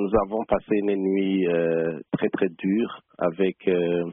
nous avons passé une nuit très très dure avec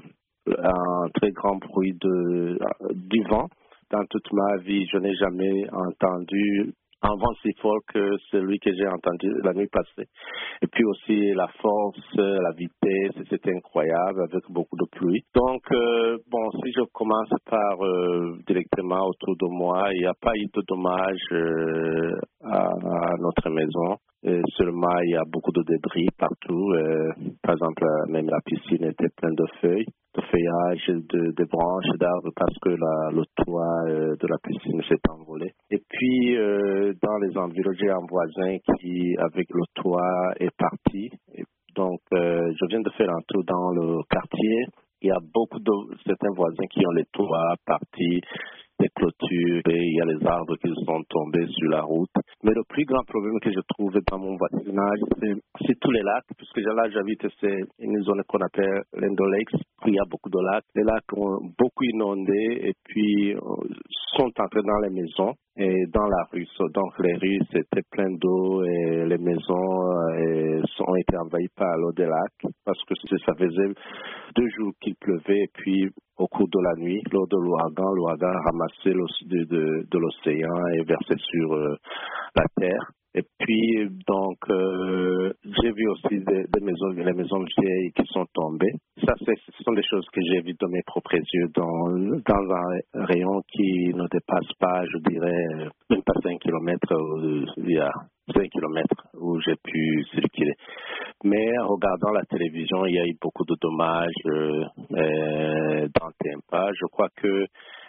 un très grand bruit du vent. Dans toute ma vie, je n'ai jamais entendu un vent si fort que celui que j'ai entendu la nuit passée. Et puis aussi la force, la vitesse, c'était incroyable avec beaucoup de pluie. Donc, si je commence par directement autour de moi, il n'y a pas eu de dommages à notre maison. Seulement, il y a beaucoup de débris partout. Par exemple, même la piscine était pleine de feuilles, de feuillages, de branches d'arbres parce que le toit de la piscine s'est envolé. Et puis, dans les environs, j'ai un voisin qui, avec le toit, est parti. Donc, je viens de faire un tour dans le quartier. Il y a beaucoup de certains voisins qui ont les toits partis, des clôtures, et il y a les arbres qui sont tombés sur la route. Mais le plus grand problème que je trouve dans mon voisinage, c'est tous les lacs, puisque là j'habite, c'est une zone qu'on appelle l'Endo Lakes, où il y a beaucoup de lacs. Les lacs ont beaucoup inondé et puis sont entrés dans les maisons et dans la rue. Donc les rues, c'était plein d'eau et les maisons ont été envahies par l'eau des lacs parce que ça faisait 2 jours qu'il pleuvait et puis au cours de la nuit, lors de l'ouragan ramassait l'eau de l'océan et versait sur la terre. Et puis, donc, j'ai vu aussi les maisons vieilles qui sont tombées. Ça, ce sont des choses que j'ai vues de mes propres yeux dans un rayon qui ne dépasse pas, je dirais, même pas 5 kilomètres, il y a 5 kilomètres où j'ai pu circuler. Mais en regardant la télévision, il y a eu beaucoup de dommages dans Tampa. Je crois que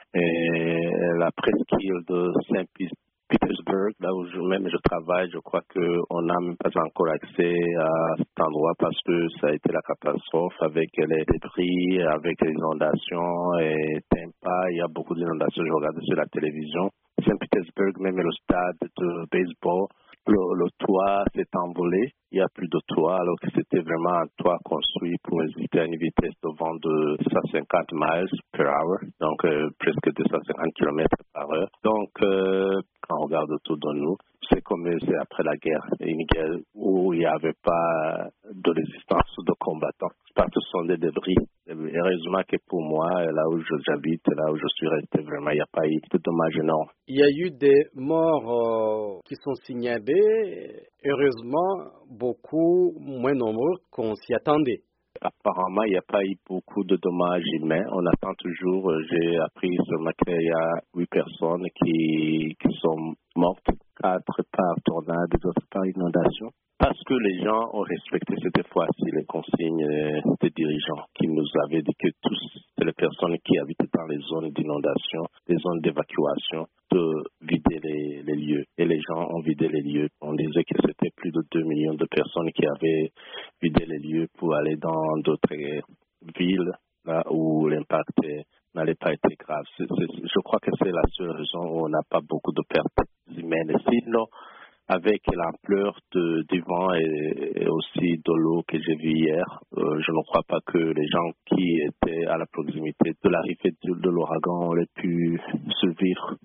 la presqu'île de Saint-Petersburg, là où je travaille, je crois qu'on n'a même pas encore accès à cet endroit parce que ça a été la catastrophe avec les débris, avec les inondations et Tampa, il y a beaucoup d'inondations, je regarde sur la télévision. Saint-Petersburg, même le stade de baseball, le toit s'est envolé, il n'y a plus de toit alors que c'était vraiment un toit construit pour résister à une vitesse de vent de 150 miles per hour, donc presque 250 km par heure. Donc, quand on regarde autour de nous, c'est comme c'est après la guerre, une guerre où il n'y avait pas de résistance de combattants. Parce que ce sont des débris. Et heureusement que pour moi, là où j'habite, là où je suis resté, vraiment, il n'y a pas eu de dommages énormes. Il y a eu des morts qui sont signalés. Heureusement, beaucoup moins nombreux qu'on s'y attendait. Apparemment, il n'y a pas eu beaucoup de dommages humains. On attend toujours. J'ai appris seulement qu'il y a 8 personnes qui sont mortes, 4 par tornade et d'autres par inondation. Parce que les gens ont respecté cette fois-ci les consignes des dirigeants qui nous avaient dit que toutes les personnes qui habitent dans les zones d'inondation, les zones d'évacuation, de vider les lieux. Et les gens ont vidé les lieux. On disait que c'était plus de 2 millions de personnes qui avaient vidé les lieux pour aller dans d'autres villes là où l'impact n'allait pas être grave. Je crois que c'est la seule raison où on n'a pas beaucoup de pertes humaines. Sinon, avec l'ampleur du vent et aussi de l'eau que j'ai vue hier, je ne crois pas que les gens qui étaient à la proximité de l'arrivée de l'ouragan auraient pu survivre.